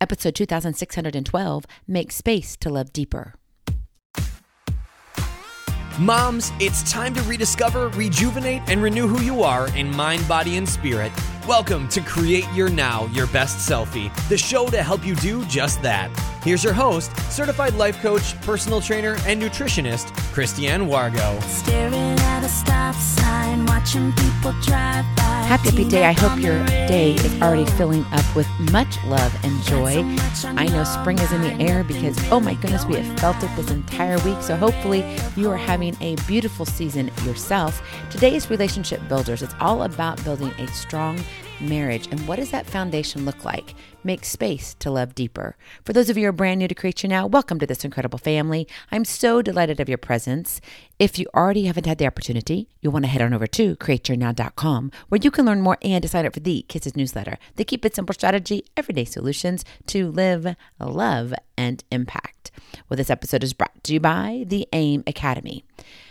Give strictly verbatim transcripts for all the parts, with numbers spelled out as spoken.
Episode two thousand six hundred twelve, Make Space to Love Deeper. Moms, it's time to rediscover, rejuvenate, and renew who you are in mind, body, and spirit. Welcome to Create Your Now, Your Best Selfie, the show to help you do just that. Here's your host, certified life coach, personal trainer, and nutritionist, Christiane Wargo. Staring at a stop sign, watching people drive by. Happy, happy day. I hope your day is already filling up with much love and joy. I know spring is in the air because, oh my goodness, we have felt it this entire week. So hopefully you are having a beautiful season yourself. Today is Relationship Builders. It's all about building a strong marriage. And what does that foundation look like? Make space to love deeper. For those of you who are brand new to Create Your Now, welcome to this incredible family. I'm so delighted of your presence. If you already haven't had the opportunity, you'll want to head on over to create your now dot com, where you can learn more and to sign up for the Kisses newsletter. The Keep It Simple strategy, everyday solutions to live, love, and impact. Well, this episode is brought to you by the AIM Academy.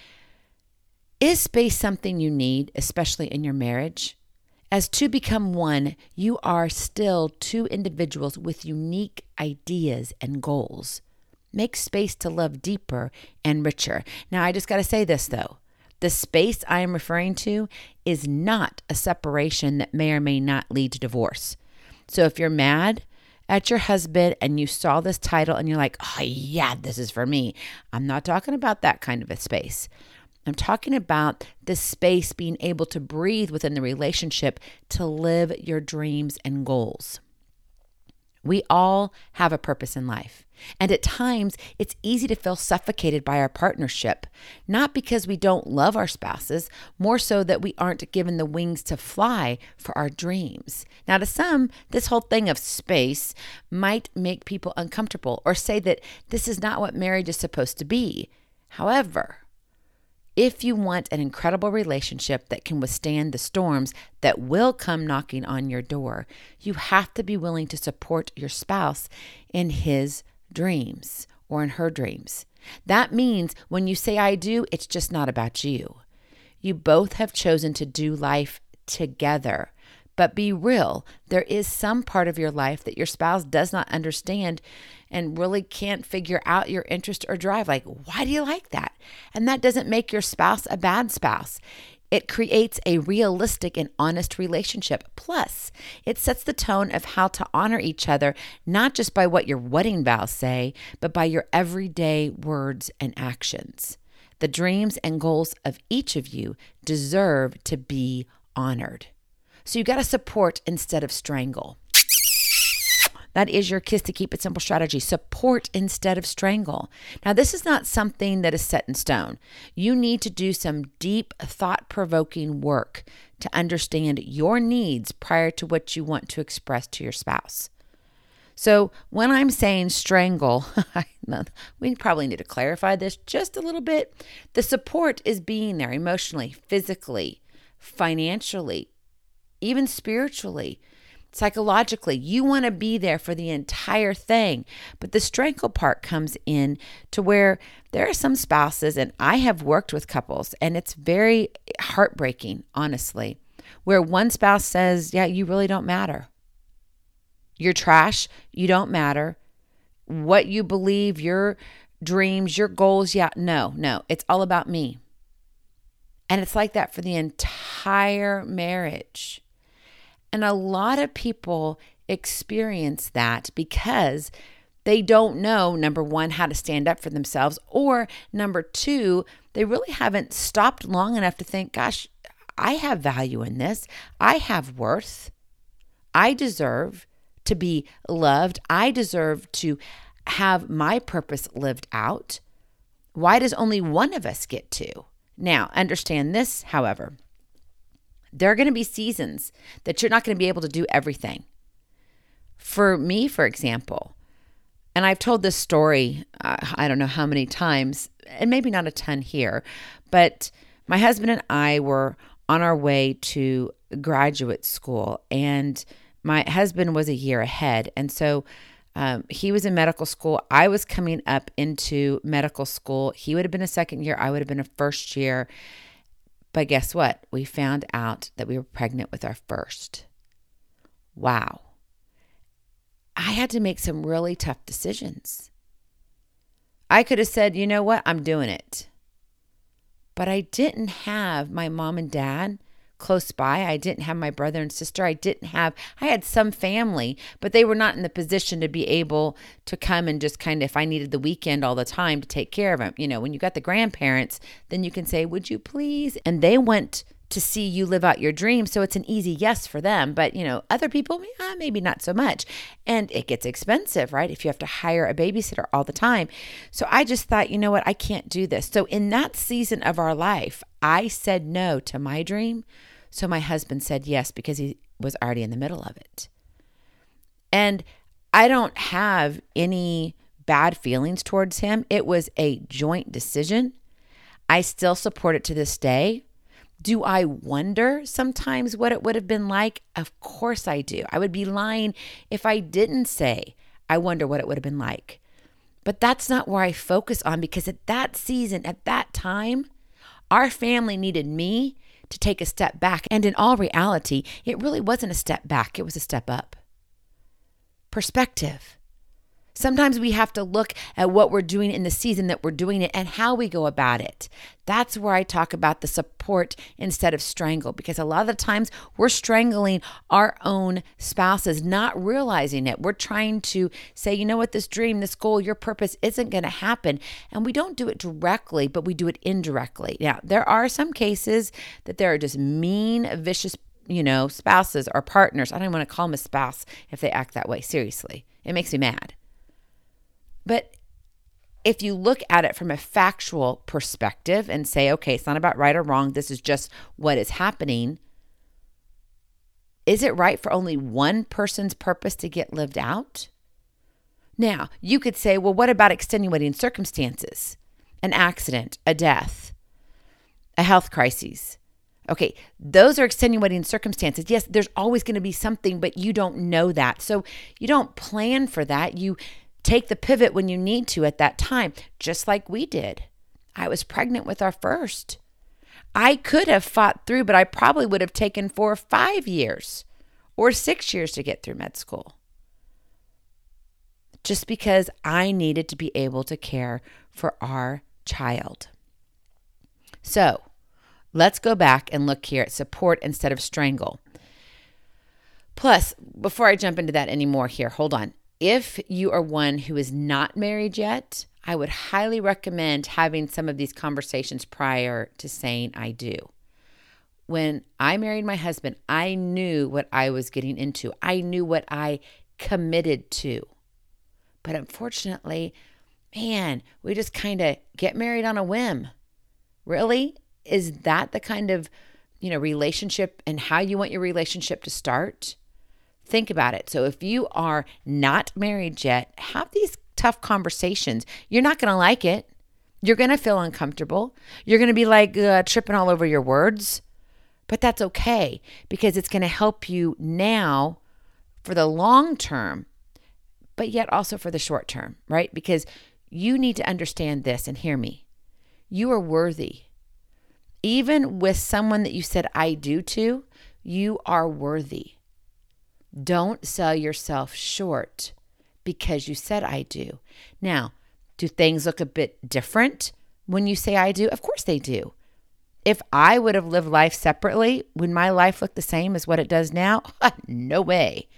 Is space something you need, especially in your marriage? As two become one, you are still two individuals with unique ideas and goals. Make space to love deeper and richer. Now, I just got to say this, though. The space I am referring to is not a separation that may or may not lead to divorce. So if you're mad at your husband and you saw this title and you're like, oh, yeah, this is for me, I'm not talking about that kind of a space. I'm talking about the space being able to breathe within the relationship to live your dreams and goals. We all have a purpose in life. And at times, it's easy to feel suffocated by our partnership, not because we don't love our spouses, more so that we aren't given the wings to fly for our dreams. Now, to some, this whole thing of space might make people uncomfortable or say that this is not what marriage is supposed to be. However, if you want an incredible relationship that can withstand the storms that will come knocking on your door, you have to be willing to support your spouse in his dreams or in her dreams. That means when you say I do, it's just not about you. You both have chosen to do life together. But be real, there is some part of your life that your spouse does not understand and really can't figure out your interest or drive. Like, why do you like that? And that doesn't make your spouse a bad spouse. It creates a realistic and honest relationship. Plus, it sets the tone of how to honor each other, not just by what your wedding vows say, but by your everyday words and actions. The dreams and goals of each of you deserve to be honored. So you got to support instead of strangle. That is your Kiss to Keep It Simple strategy. Support instead of strangle. Now, this is not something that is set in stone. You need to do some deep, thought-provoking work to understand your needs prior to what you want to express to your spouse. So when I'm saying strangle, we probably need to clarify this just a little bit. The support is being there emotionally, physically, financially, even spiritually, psychologically. You want to be there for the entire thing. But the strangle part comes in to where there are some spouses, and I have worked with couples, and it's very heartbreaking, honestly, where one spouse says, yeah, you really don't matter. You're trash. You don't matter. What you believe, your dreams, your goals, yeah, no, no, it's all about me. And it's like that for the entire marriage. And a lot of people experience that because they don't know, number one, how to stand up for themselves, or number two, they really haven't stopped long enough to think, gosh, I have value in this. I have worth. I deserve to be loved. I deserve to have my purpose lived out. Why does only one of us get to? Now, understand this, however. There are going to be seasons that you're not going to be able to do everything. For me, for example, and I've told this story, uh, I don't know how many times, and maybe not a ton here, but my husband and I were on our way to graduate school, and my husband was a year ahead. And so um, he was in medical school. I was coming up into medical school. He would have been a second year. I would have been a first year. But guess what? We found out that we were pregnant with our first. Wow. I had to make some really tough decisions. I could have said, you know what, I'm doing it. But I didn't have my mom and dad close by. I didn't have my brother and sister. I didn't have, I had some family, but they were not in the position to be able to come and just kind of, if I needed the weekend all the time to take care of them. You know, when you got the grandparents, then you can say, would you please? And they went to see you live out your dream. So it's an easy yes for them. But, you know, other people, eh, maybe not so much. And it gets expensive, right? If you have to hire a babysitter all the time. So I just thought, you know what? I can't do this. So in that season of our life, I said no to my dream. So my husband said yes because he was already in the middle of it. And I don't have any bad feelings towards him. It was a joint decision. I still support it to this day. Do I wonder sometimes what it would have been like? Of course I do. I would be lying if I didn't say I wonder what it would have been like. But that's not where I focus on, because at that season, at that time, our family needed me to take a step back. And in all reality, it really wasn't a step back. It was a step up. Perspective. Sometimes we have to look at what we're doing in the season that we're doing it and how we go about it. That's where I talk about the support instead of strangle, because a lot of the times we're strangling our own spouses, not realizing it. We're trying to say, you know what, this dream, this goal, your purpose isn't going to happen. And we don't do it directly, but we do it indirectly. Now, there are some cases that there are just mean, vicious, you know, spouses or partners. I don't want to call them a spouse if they act that way. Seriously, it makes me mad. But if you look at it from a factual perspective and say, okay, it's not about right or wrong, this is just what is happening, is it right for only one person's purpose to get lived out? Now, you could say, well, what about extenuating circumstances? An accident, a death, a health crisis. Okay, those are extenuating circumstances. Yes, there's always going to be something, but you don't know that. So you don't plan for that. You take the pivot when you need to at that time, just like we did. I was pregnant with our first. I could have fought through, but I probably would have taken four or five years or six years to get through med school. Just because I needed to be able to care for our child. So let's go back and look here at support instead of strangle. Plus, before I jump into that anymore here, hold on. If you are one who is not married yet, I would highly recommend having some of these conversations prior to saying I do. When I married my husband, I knew what I was getting into. I knew what I committed to. But unfortunately, man, we just kind of get married on a whim. Really? Is that the kind of, you know, relationship and how you want your relationship to start? Think about it. So if you are not married yet, have these tough conversations. You're not going to like it. You're going to feel uncomfortable. You're going to be like uh, tripping all over your words. But that's okay, because it's going to help you now for the long term, but yet also for the short term, right? Because you need to understand this and hear me. You are worthy. Even with someone that you said I do to, you are worthy. Don't sell yourself short because you said I do. Now, do things look a bit different when you say I do? Of course they do. If I would have lived life separately, would my life look the same as what it does now? No way.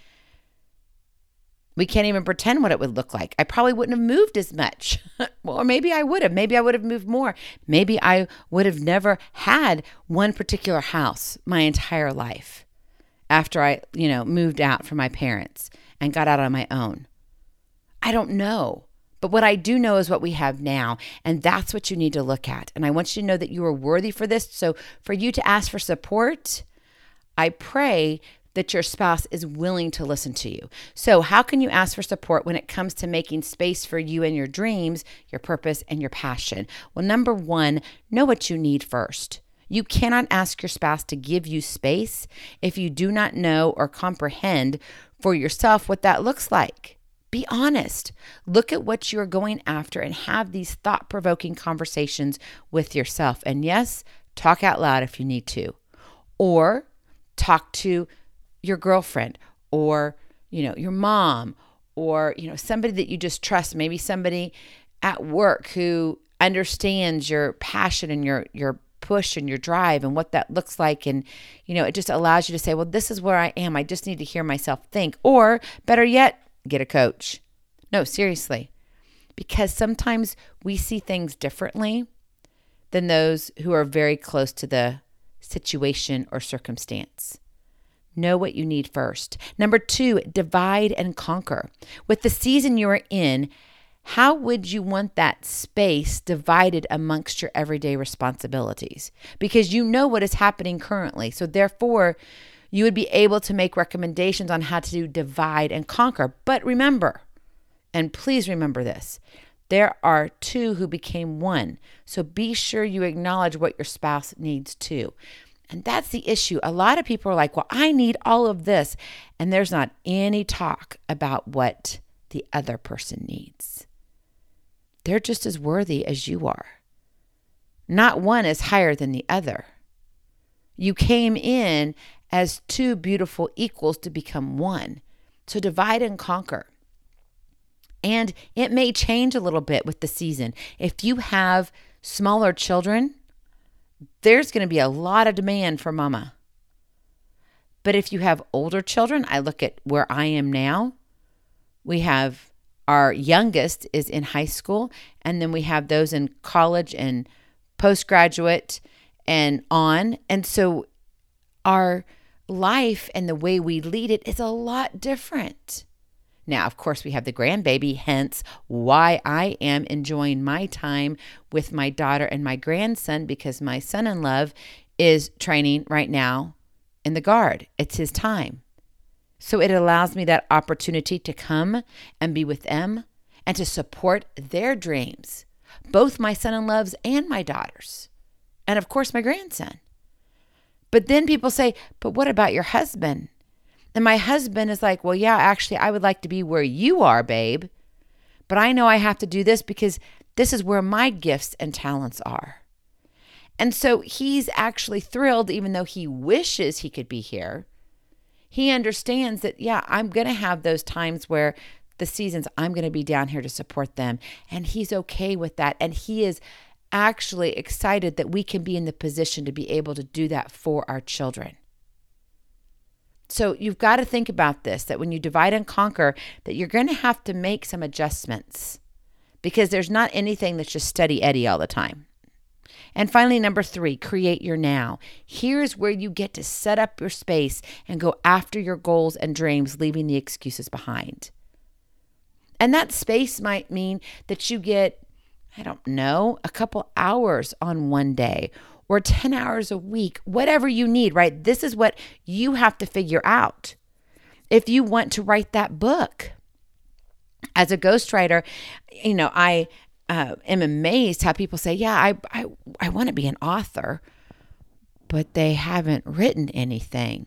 We can't even pretend what it would look like. I probably wouldn't have moved as much. Well, or maybe I would have. Maybe I would have moved more. Maybe I would have never had one particular house my entire life after I, you know, moved out from my parents and got out on my own. I don't know. But what I do know is what we have now, and that's what you need to look at. And I want you to know that you are worthy for this. So for you to ask for support, I pray that your spouse is willing to listen to you. So how can you ask for support when it comes to making space for you and your dreams, your purpose, and your passion? Well, number one, know what you need first. You cannot ask your spouse to give you space if you do not know or comprehend for yourself what that looks like. Be honest. Look at what you're going after and have these thought-provoking conversations with yourself. And yes, talk out loud if you need to. Or talk to your girlfriend or, you know, your mom or, you know, somebody that you just trust, maybe somebody at work who understands your passion and your, your push and your drive and what that looks like. And, you know, it just allows you to say, well, this is where I am. I just need to hear myself think, or better yet, get a coach. No, seriously, because sometimes we see things differently than those who are very close to the situation or circumstance. Know what you need first. Number two, divide and conquer. With the season you are in, how would you want that space divided amongst your everyday responsibilities? Because you know what is happening currently. So therefore, you would be able to make recommendations on how to divide and conquer. But remember, and please remember this, there are two who became one. So be sure you acknowledge what your spouse needs too. And that's the issue. A lot of people are like, well, I need all of this. And there's not any talk about what the other person needs. They're just as worthy as you are. Not one is higher than the other. You came in as two beautiful equals to become one. So divide and conquer. And it may change a little bit with the season. If you have smaller children, there's going to be a lot of demand for mama. But if you have older children, I look at where I am now. We have our youngest is in high school, and then we have those in college and postgraduate and on. And so our life and the way we lead it is a lot different. Now, of course, we have the grandbaby, hence why I am enjoying my time with my daughter and my grandson, because my son-in-law is training right now in the Guard. It's his time. So it allows me that opportunity to come and be with them and to support their dreams, both my son-in-law's and my daughter's, and of course, my grandson. But then people say, but what about your husband? And my husband is like, well, yeah, actually, I would like to be where you are, babe. But I know I have to do this because this is where my gifts and talents are. And so he's actually thrilled, even though he wishes he could be here. He understands that, yeah, I'm going to have those times where the seasons I'm going to be down here to support them. And he's okay with that. And he is actually excited that we can be in the position to be able to do that for our children. So you've got to think about this, that when you divide and conquer, that you're going to have to make some adjustments because there's not anything that's just steady Eddie all the time. And finally, number three, create your now. Here's where you get to set up your space and go after your goals and dreams, leaving the excuses behind. And that space might mean that you get, I don't know, a couple hours on one day or ten hours a week, whatever you need, right? This is what you have to figure out. If you want to write that book as a ghostwriter, you know, I uh, am amazed how people say, yeah, I, I, I want to be an author, but they haven't written anything.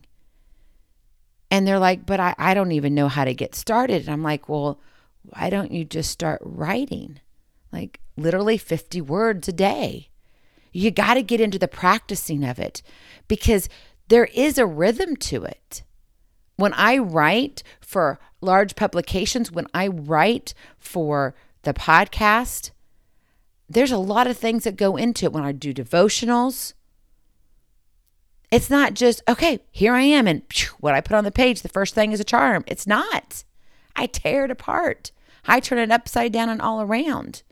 And they're like, but I, I don't even know how to get started. And I'm like, well, why don't you just start writing? Like literally fifty words a day. You got to get into the practicing of it because there is a rhythm to it. When I write for large publications, when I write for the podcast, there's a lot of things that go into it. When I do devotionals, it's not just, okay, here I am, and phew, what I put on the page, the first thing is a charm. It's not. I tear it apart. I turn it upside down and all around.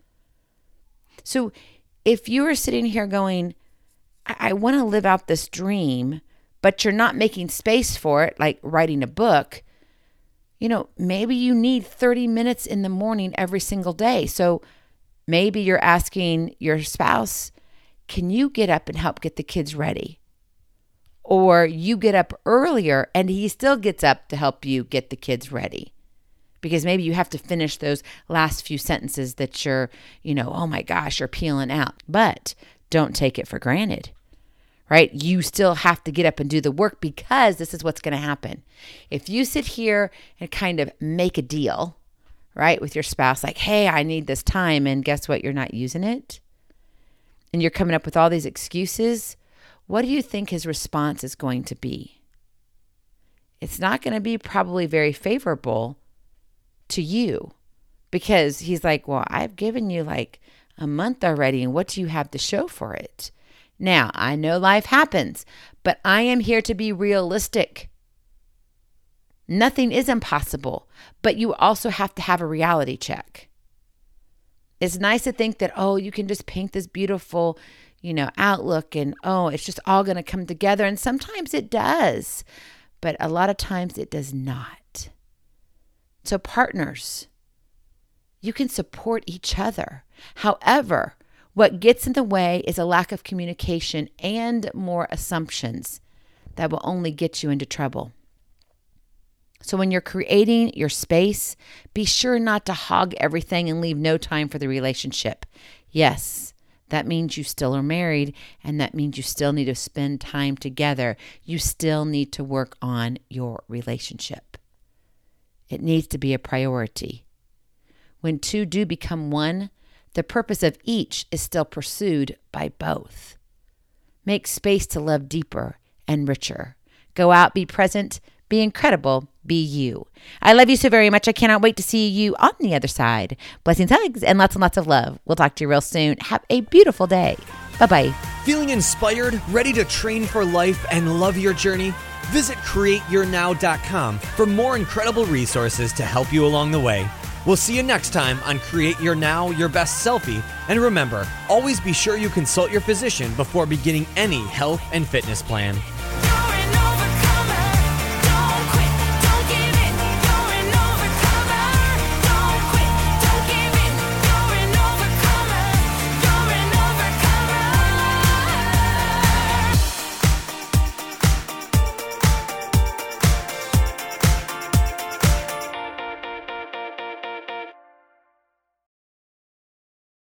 So if you are sitting here going, I, I want to live out this dream, but you're not making space for it, like writing a book, you know, maybe you need thirty minutes in the morning every single day. So maybe you're asking your spouse, can you get up and help get the kids ready? Or you get up earlier and he still gets up to help you get the kids ready. Because maybe you have to finish those last few sentences that you're, you know, oh my gosh, you're peeling out. But don't take it for granted, right? You still have to get up and do the work because this is what's going to happen. If you sit here and kind of make a deal, right, with your spouse, like, hey, I need this time, and guess what? You're not using it. And you're coming up with all these excuses. What do you think his response is going to be? It's not going to be probably very favorable to you because he's like, well, I've given you like a month already, and what do you have to show for it? Now, I know life happens, but I am here to be realistic. Nothing is impossible, but you also have to have a reality check. It's nice to think that, oh, you can just paint this beautiful, you know, outlook and, oh, it's just all going to come together. And sometimes it does, but a lot of times it does not. So partners, you can support each other. However, what gets in the way is a lack of communication and more assumptions that will only get you into trouble. So when you're creating your space, be sure not to hog everything and leave no time for the relationship. Yes, that means you still are married, and that means you still need to spend time together. You still need to work on your relationship. It needs to be a priority. When two do become one, the purpose of each is still pursued by both. Make space to love deeper and richer. Go out, be present, be incredible, be you. I love you so very much. I cannot wait to see you on the other side. Blessings, hugs, and lots and lots of love. We'll talk to you real soon. Have a beautiful day. Bye-bye. Feeling inspired, ready to train for life and love your journey? Visit create your now dot com for more incredible resources to help you along the way. We'll see you next time on Create Your Now, Your Best Selfie. And remember, always be sure you consult your physician before beginning any health and fitness plan.